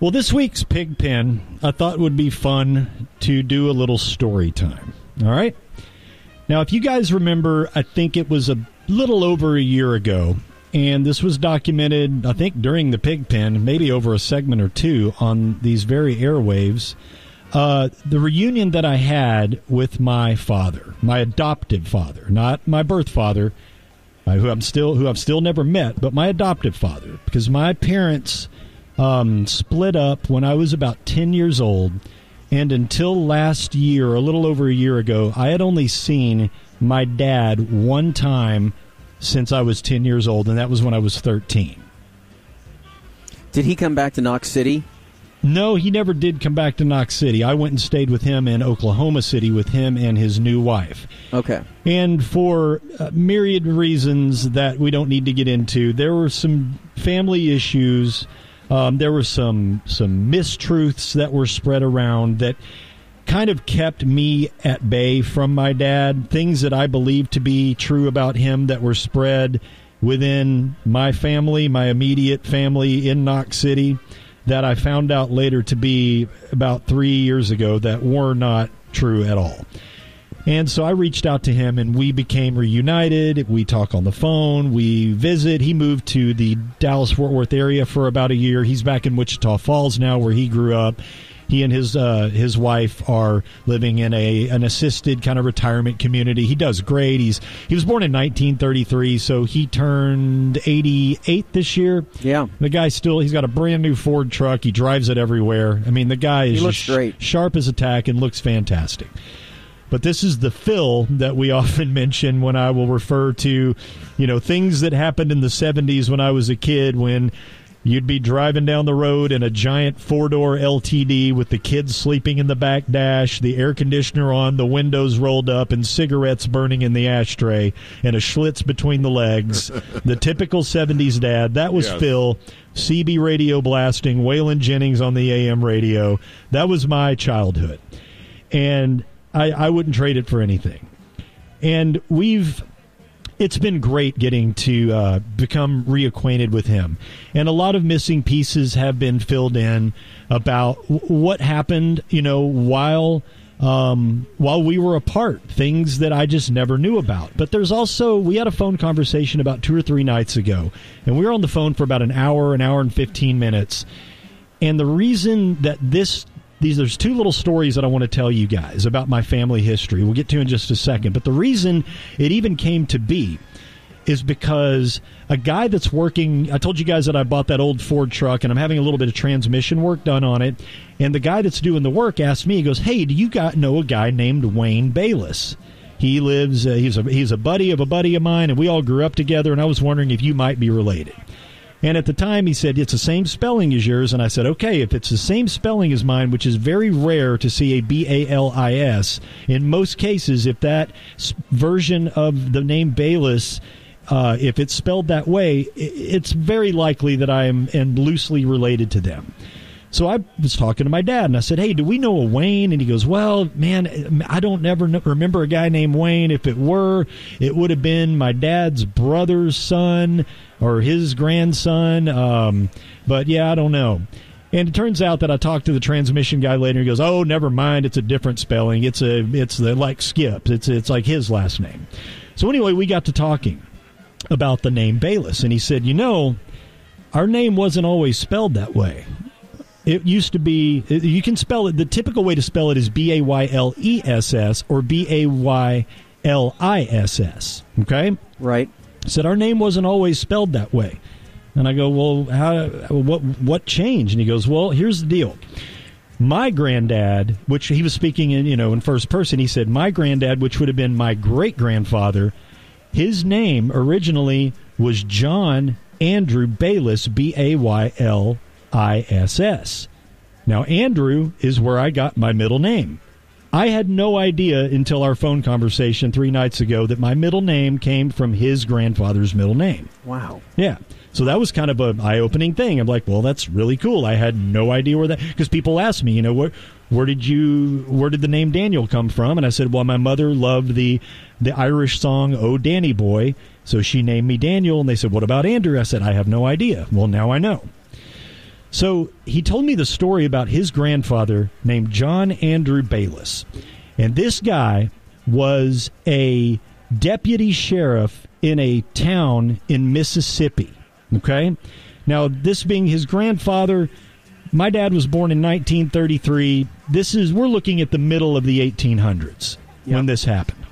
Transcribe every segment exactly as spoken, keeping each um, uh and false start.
Well, this week's Pigpen, I thought would be fun to do a little story time. All right? Now, if you guys remember, I think it was a little over a year ago, and this was documented, I think, during the Pigpen, maybe over a segment or two on these very airwaves. Uh, the reunion that I had with my father, my adoptive father, not my birth father, uh, who I'm still, who I've still never met, but my adoptive father, because my parents um, split up when I was about ten years old, and until last year, a little over a year ago, I had only seen my dad one time since I was ten years old, and that was when I was thirteen. Did he come back to Knox City? No, he never did come back to Knox City. I went and stayed with him in Oklahoma City with him and his new wife. Okay. And for uh, myriad reasons that we don't need to get into, there were some family issues. Um, there were some some mistruths that were spread around that kind of kept me at bay from my dad. Things that I believed to be true about him that were spread within my family, my immediate family in Knox City, that I found out later to be about three years ago that were not true at all. And so I reached out to him, and we became reunited. We talk on the phone. We visit. He moved to the Dallas-Fort Worth area for about a year. He's back in Wichita Falls now, where he grew up. He and his uh, his wife are living in a an assisted kind of retirement community. He does great. He's he was born in nineteen thirty-three, so he turned eighty-eight this year. Yeah, the guy still he's got a brand new Ford truck. He drives it everywhere. I mean, the guy is he looks sh- great, sharp as a tack, and looks fantastic. But this is the Phil that we often mention when I will refer to, you know, things that happened in the seventies when I was a kid, when you'd be driving down the road in a giant four-door L T D with the kids sleeping in the back dash, the air conditioner on, the windows rolled up, and cigarettes burning in the ashtray, and a Schlitz between the legs. The typical seventies dad. That was yes. Phil. C B radio blasting, Waylon Jennings on the A M radio. That was my childhood. And I, I wouldn't trade it for anything. And we've... It's been great getting to uh, become reacquainted with him. And a lot of missing pieces have been filled in about w- what happened, you know, while um, while we were apart, things that I just never knew about. But there's also, we had a phone conversation about two or three nights ago, and we were on the phone for about an hour, an hour and fifteen minutes. And the reason that this These, there's two little stories that I want to tell you guys about my family history. We'll get to in just a second. But the reason it even came to be is because a guy that's working, I told you guys that I bought that old Ford truck, and I'm having a little bit of transmission work done on it. And the guy that's doing the work asked me, he goes, hey, do you got, know a guy named Wayne Bayless? He lives, uh, he's, a, he's a buddy of a buddy of mine, and we all grew up together, and I was wondering if you might be related. And at the time, he said, it's the same spelling as yours. And I said, okay, if it's the same spelling as mine, which is very rare to see a B A L I S, in most cases, if that version of the name Bayless, uh, if it's spelled that way, it's very likely that I am and loosely related to them. So I was talking to my dad, and I said, hey, do we know a Wayne? And he goes, well, man, I don't never remember a guy named Wayne. If it were, it would have been my dad's brother's son or his grandson. Um, but, yeah, I don't know. And it turns out that I talked to the transmission guy later. He goes, oh, never mind. It's a different spelling. It's a it's the, like Skip. It's, it's like his last name. So anyway, we got to talking about the name Bayless. And he said, you know, our name wasn't always spelled that way. It used to be, you can spell it, the typical way to spell it is B A Y L E S S or B A Y L I S S, okay? Right. Said our name wasn't always spelled that way. And I go, well, how? what what changed? And he goes, well, here's the deal. My granddad, which he was speaking in, you know, in first person, he said, my granddad, which would have been my great-grandfather, his name originally was John Andrew Bayless, B A Y L I S S. Now, Andrew is where I got my middle name. I had no idea until our phone conversation three nights ago that my middle name came from his grandfather's middle name. Wow. Yeah. So that was kind of an eye-opening thing. I'm like, well, that's really cool. I had no idea where that, because people ask me, you know, where where did you where did the name Daniel come from? And I said, well, my mother loved the the Irish song "Oh Danny Boy," so she named me Daniel. And they said, what about Andrew? I said, I have no idea. Well, now I know. So he told me the story about his grandfather named John Andrew Bayless. And this guy was a deputy sheriff in a town in Mississippi. Okay? Now, this being his grandfather, my dad was born in nineteen thirty-three. This is, we're looking at the middle of the eighteen hundreds yep. when this happened.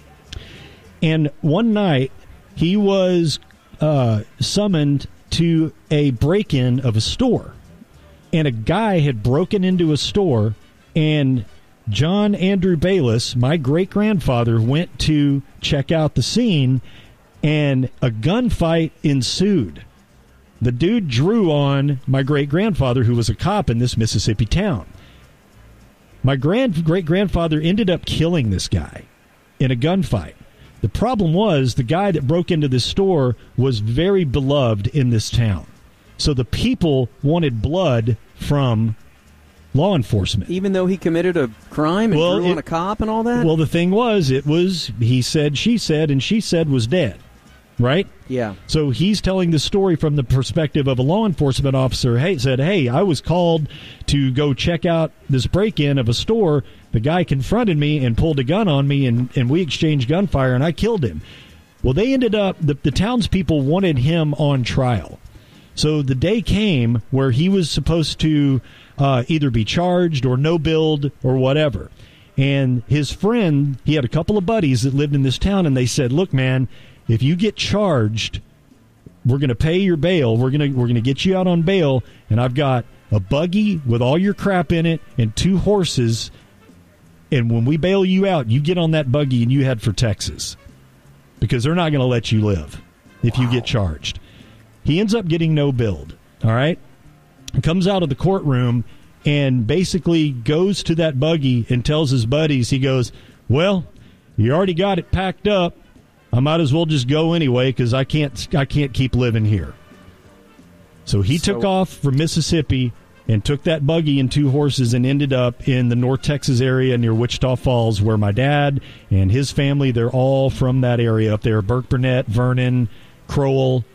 And one night, he was uh, summoned to a break-in of a store. And a guy had broken into a store, and John Andrew Bayless, my great-grandfather, went to check out the scene, and a gunfight ensued. The dude drew on my great-grandfather, who was a cop in this Mississippi town. My grand great-grandfather ended up killing this guy in a gunfight. The problem was the guy that broke into this store was very beloved in this town. So the people wanted blood from law enforcement. Even though he committed a crime and well, drew it, on a cop and all that? Well, the thing was, it was he said, she said, and she said was dead. Right? Yeah. So he's telling the story from the perspective of a law enforcement officer. Hey, said, hey, I was called to go check out this break-in of a store. The guy confronted me and pulled a gun on me, and, and we exchanged gunfire, and I killed him. Well, they ended up, the, the townspeople wanted him on trial. So the day came where he was supposed to uh, either be charged or no billed or whatever. And his friend, he had a couple of buddies that lived in this town, and they said, look, man, if you get charged, we're going to pay your bail. We're going to we're going to get you out on bail, and I've got a buggy with all your crap in it and two horses, and when we bail you out, you get on that buggy and you head for Texas because they're not going to let you live if wow. you get charged. He ends up getting no billed, all right? He comes out of the courtroom and basically goes to that buggy and tells his buddies, he goes, well, you already got it packed up. I might as well just go anyway because I can't I can't keep living here. So he so, took off from Mississippi and took that buggy and two horses and ended up in the North Texas area near Wichita Falls, where my dad and his family, they're all from that area up there, Burke Burnett, Vernon, Crowell.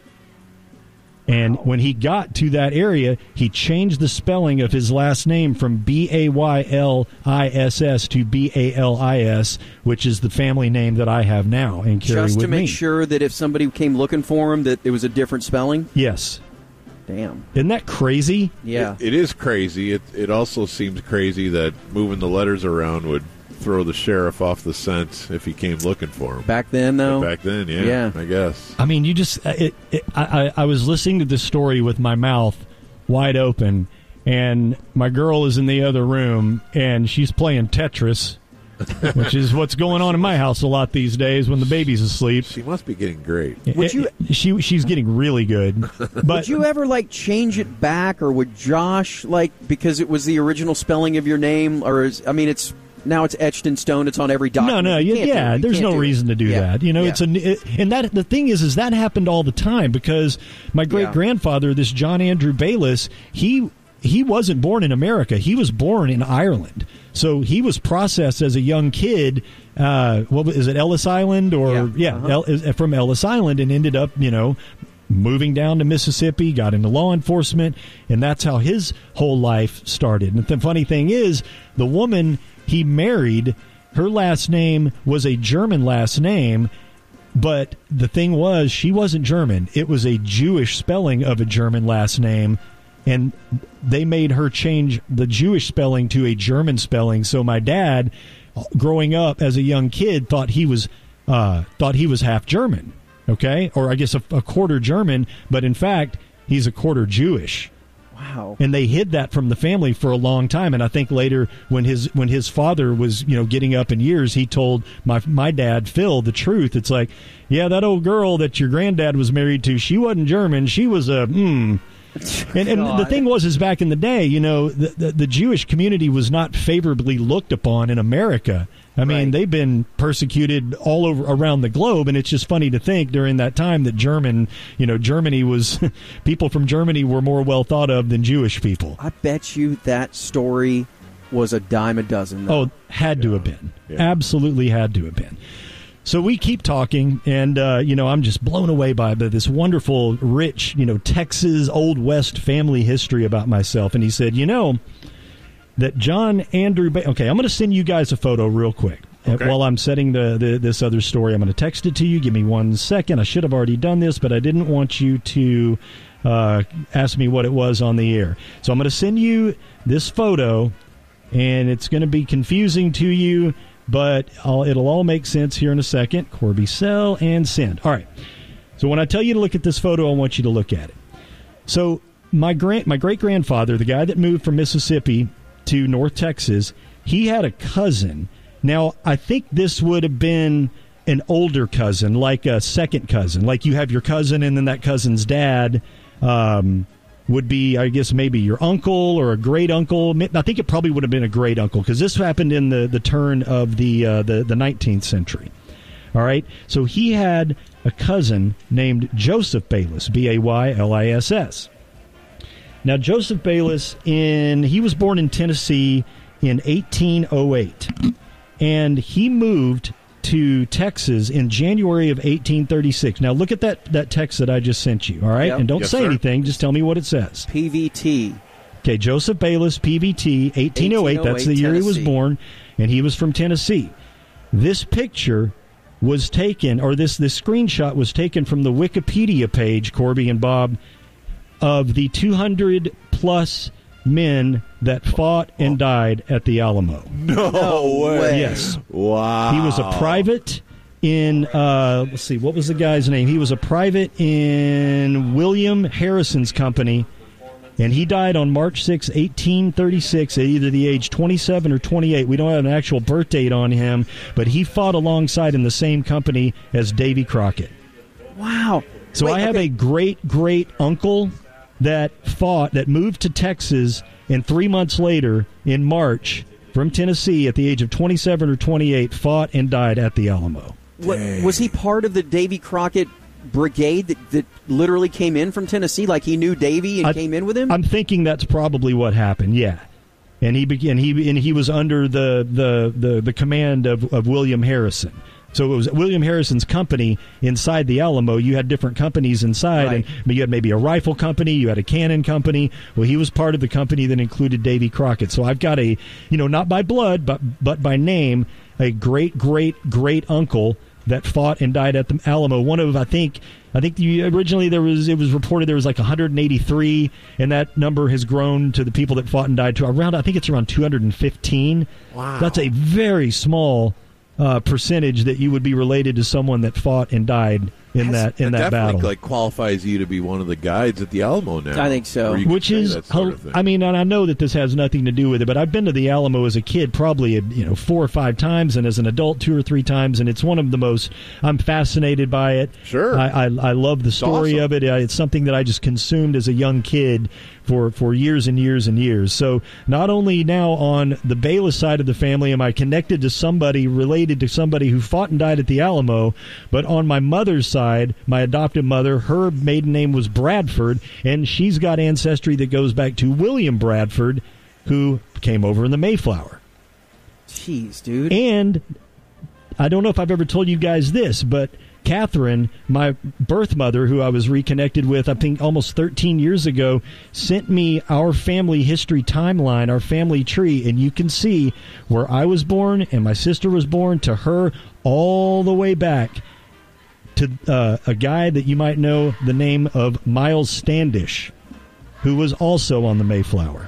And when he got to that area, he changed the spelling of his last name from B A Y L I S S to B A L I S, which is the family name that I have now and carry with me. Just to make sure that if somebody came looking for him, that it was a different spelling? Yes. Damn. Isn't that crazy? Yeah. It, it is crazy. It, it also seems crazy that moving the letters around would throw the sheriff off the scent if he came looking for him. Back then, though? But back then, yeah, yeah, I guess. I mean, you just... It, it, I, I was listening to this story with my mouth wide open, and my girl is in the other room, and she's playing Tetris, which is what's going on in my house a lot these days when the baby's asleep. She must be getting great. Would you? She She's getting really good. But would you ever, like, change it back, or would Josh, like, because it was the original spelling of your name, or, is, I mean, it's... Now it's etched in stone. It's on every document. No, no, you yeah. There's no reason to do yeah. that. You know, yeah. it's a it, and that the thing is, is that happened all the time because my great grandfather, this John Andrew Bayless, he he wasn't born in America. He was born in Ireland. So he was processed as a young kid. Uh, what is it, Ellis Island or yeah, yeah, uh-huh. El, from Ellis Island, and ended up, you know, moving down to Mississippi, got into law enforcement, and that's how his whole life started. And the funny thing is, the woman he married, her last name was a German last name, but the thing was, she wasn't German. It was a Jewish spelling of a German last name, and they made her change the Jewish spelling to a German spelling. So my dad, growing up as a young kid, thought he was uh, thought he was half German, okay, or I guess a, a quarter German, but in fact, he's a quarter Jewish. Wow. And they hid that from the family for a long time. And I think later when his when his father was, you know, getting up in years, he told my my dad, Phil, the truth. It's like, yeah, that old girl that your granddad was married to, she wasn't German. She was a, hmm. And, and the thing was, is back in the day, you know, the, the, the Jewish community was not favorably looked upon in America. I mean, right. they've been persecuted all over around the globe, and it's just funny to think during that time that German, you know, Germany was, people from Germany were more well thought of than Jewish people. I bet you that story was a dime a dozen, though. Oh, had yeah. to have been. Yeah. Absolutely had to have been. So we keep talking, and, uh, you know, I'm just blown away by this wonderful, rich, you know, Texas Old West family history about myself. And he said, you know, that John Andrew ba- okay, I'm going to send you guys a photo real quick. Okay. While I'm setting the, the this other story, I'm going to text it to you. Give me one second. I should have already done this, but I didn't want you to uh, ask me what it was on the air. So I'm going to send you this photo, and it's going to be confusing to you, but I'll, it'll all make sense here in a second. Corby, sell, and send. All right. So when I tell you to look at this photo, I want you to look at it. So my grand, my great-grandfather, the guy that moved from Mississippi to North Texas, he had a cousin. Now, I think this would have been an older cousin, like a second cousin. Like you have your cousin, and then that cousin's dad um, would be, I guess, maybe your uncle or a great uncle. I think it probably would have been a great uncle because this happened in the, the turn of the, uh, the the nineteenth century. All right, so he had a cousin named Joseph Bayless, B A Y L I S S. Now, Joseph Bayless, in he was born in Tennessee in eighteen oh eight, and he moved to Texas in January of eighteen thirty-six. Now, look at that, that text that I just sent you, all right? Yep. And don't Yes, say sir. anything. Just tell me what it says. P V T. Okay, Joseph Bayless, P V T, eighteen oh eight. That's the year he was Tennessee. born, and he was from Tennessee. This picture was taken, or this, this screenshot was taken from the Wikipedia page, Corby and Bob, of the two hundred plus men that fought and died at the Alamo. No, No way. way. Yes. Wow. He was a private in, uh, let's see, what was the guy's name? He was a private in William Harrison's company, and he died on March sixth, eighteen thirty-six, at either the age twenty-seven or twenty-eight. We don't have an actual birth date on him, but he fought alongside in the same company as Davy Crockett. Wow. So Wait, I have okay. a great-great uncle that fought, that moved to Texas, and three months later, in March, from Tennessee, at the age of twenty-seven or twenty-eight, fought and died at the Alamo. What, was he part of the Davy Crockett brigade that, that literally came in from Tennessee? Like he knew Davy and I- came in with him? I'm thinking that's probably what happened. Yeah, and he began. He and he was under the the, the, the command of, of William Harrison. So it was William Harrison's company inside the Alamo. You had different companies inside, Right. and but you had maybe a rifle company, you had a cannon company. Well, he was part of the company that included Davy Crockett. So I've got a, you know, not by blood, but but by name, a great great great uncle that fought and died at the Alamo. One of, I think, I think the, originally there was, it was reported there was like one hundred eighty-three, and that number has grown to the people that fought and died to around, I think it's around two hundred fifteen. Wow. That's a very small uh, percentage that you would be related to someone that fought and died in that in that definitely battle. like qualifies you to be one of the guides at the Alamo now. I think so. where you can Which say is, that sort of thing. I mean, and I know that this has nothing to do with it, but I've been to the Alamo as a kid probably, you know, four or five times, and as an adult two or three times, and it's one of the most, I'm fascinated by it. Sure. I, I, I love the story awesome. of it. Uh, It's something that I just consumed as a young kid for, for years and years and years. So not only now on the Bayless side of the family am I connected to somebody related to somebody who fought and died at the Alamo, but on my mother's side, my adopted mother, her maiden name was Bradford, and she's got ancestry that goes back to William Bradford, who came over in the Mayflower. Jeez, dude. And I don't know if I've ever told you guys this, but Catherine, my birth mother, who I was reconnected with, I think almost thirteen years ago, sent me our family history timeline, our family tree, and you can see where I was born and my sister was born to her all the way back to uh, a guy that you might know the name of Miles Standish, who was also on the Mayflower.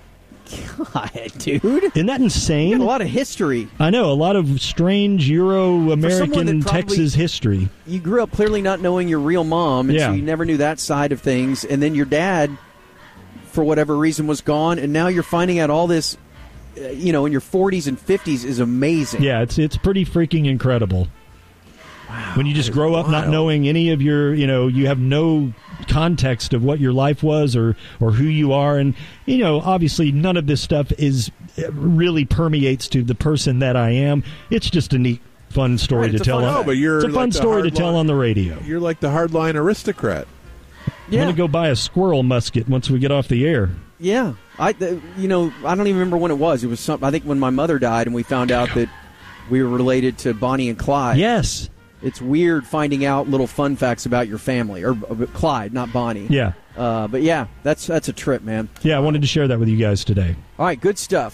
God, dude. Isn't that insane? You got a lot of history. I know, a lot of strange Euro-American probably- Texas history. You grew up clearly not knowing your real mom, and Yeah. so you never knew that side of things. And then your dad, for whatever reason, was gone, and now you're finding out all this, uh, you know, in your forties and fifties is amazing. Yeah, it's it's pretty freaking incredible. Wow. When you just grow up not wild. knowing any of your, you know, you have no context of what your life was or, or who you are. And, you know, obviously none of this stuff is really permeates to the person that I am. It's just a neat, fun story Right, to it's a tell. fun- on, No, but you're it's a fun like the story to hardline- tell on the radio. You're like the hardline aristocrat. I'm Yeah. going to go buy a squirrel musket once we get off the air. Yeah, I, the, you know, I don't even remember when it was. It was some. I think when my mother died, and we found out that we were related to Bonnie and Clyde. Yes. It's weird finding out little fun facts about your family. Or uh, Clyde, not Bonnie. Yeah. Uh, but, yeah, that's that's a trip, man. Yeah, I wanted to share that with you guys today. All right, good stuff.